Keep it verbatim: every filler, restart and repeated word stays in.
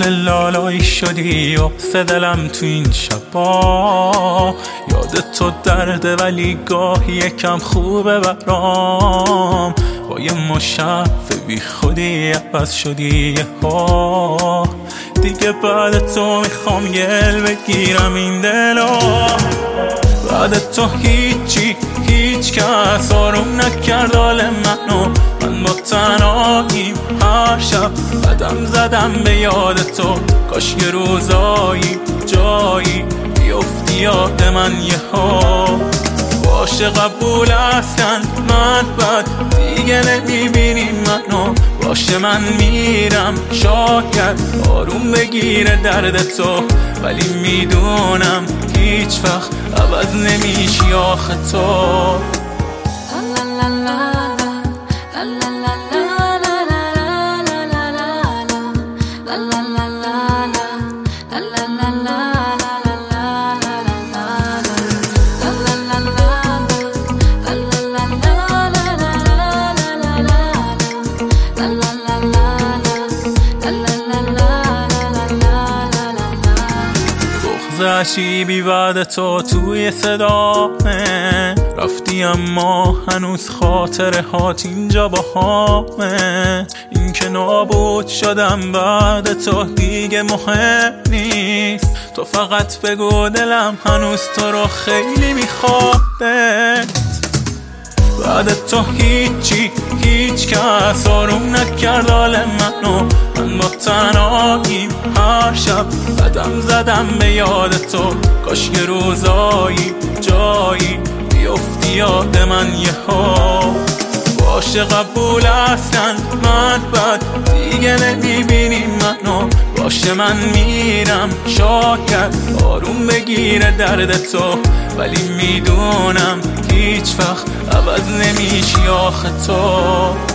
مثل لالایی شدی و دلم تو این شبا. یاد تو درده ولی گاهی یکم خوبه برام. با یه مشفه بی خودی عوض شدی ها. دیگه بعد تو میخوام گل بگیرم این دلا. بعد تو هیچی هیچ کس آروم نکرد حال منو. من با تنهاییم هر شب قدم زدم به یاد تو. کاش یه روزایی جایی بیفتی یاد من یه ها. باشه قبول هستن من بد دیگه نمیبینی منو. باشه من میرم شاید آروم بگیره درد تو. ولی میدونم هیچ وقت عوض نمیشی آخه تو. عشیبی بعد تو توی صدامه. رفتی اما هنوز خاطره هات اینجا با همه. این که نابود شدم بعد تو دیگه مهم نیست. تو فقط بگو دلم هنوز تو رو خیلی میخواد. بعد تو هیچی هیچ کس آروم نکرد حال منو. من با تنهاییم هر شب قدم زدم به یاد تو. کاش یه روزایی جایی بیفتی یاد من یه ها. باشه قبول هستن من بد دیگه نمیبینی منو. باشه من میرم شاید آروم بگیره درد تو. ولی میدونم هیچ وقت عوض نمیشی آخه تو.